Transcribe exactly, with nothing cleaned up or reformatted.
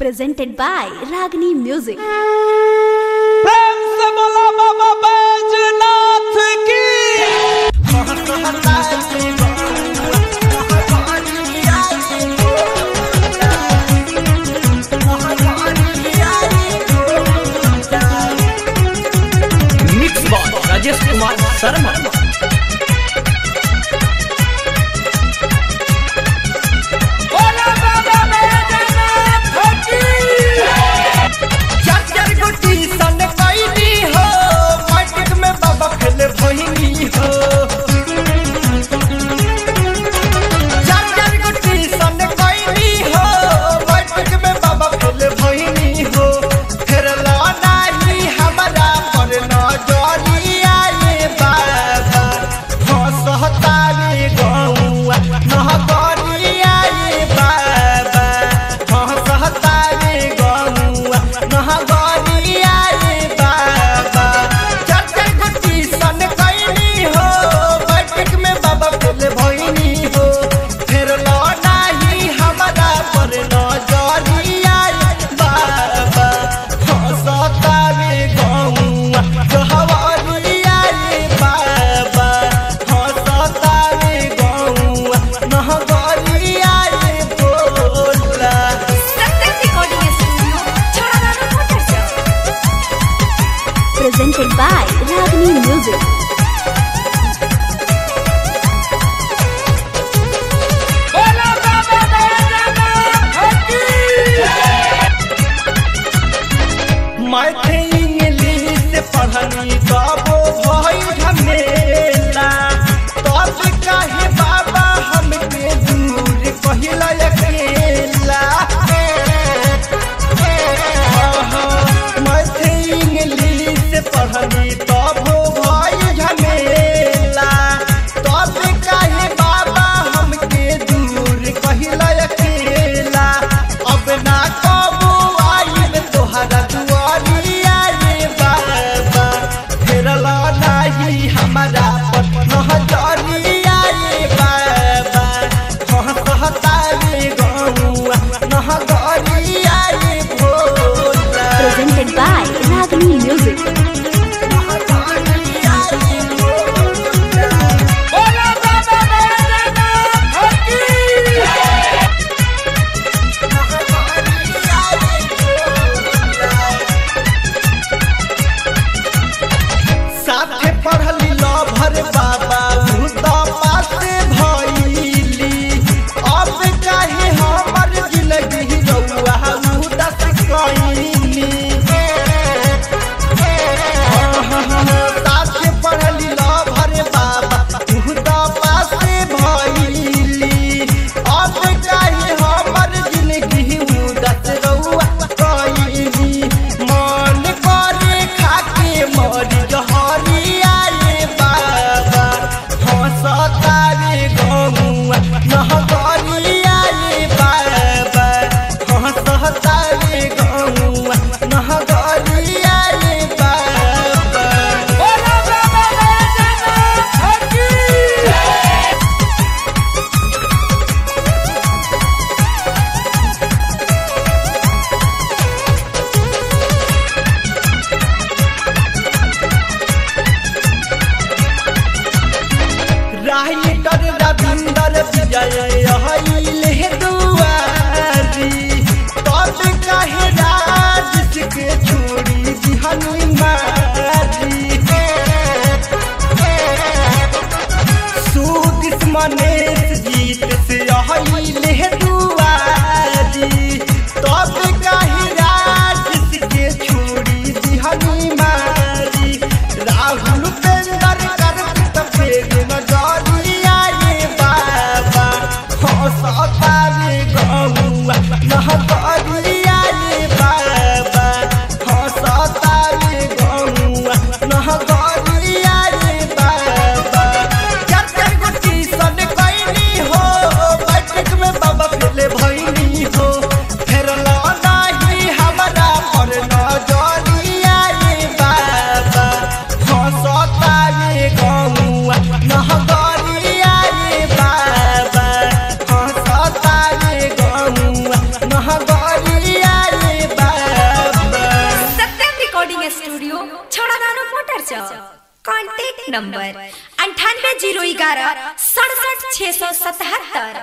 presented by Ragini Music. प्रेम से बोला बाबा बैजनाथ की। Mix boy Rajesh Kumar Sharma. Presented by Ragini Music. मैं थे इंग्लिश पढ़नी तबो भाई झमेला, तब काहे बाबा हमके दूर पहिला अकेला। मैं थे इंग्लिश पढ़नी तबो भाई झमेला, तब काहे बाबा हमके दूर पहिला अकेला। अब ना कबो आई तोहरा दुआरिया रे बाबा, फेरला नाही हमारा पर नजरिया रे बाबा। हंसता रे recording studio Chharadano motor chowk. Contact number अंठानवे जीरो ग्यारह सड़सठ छह सौ सतहत्तर।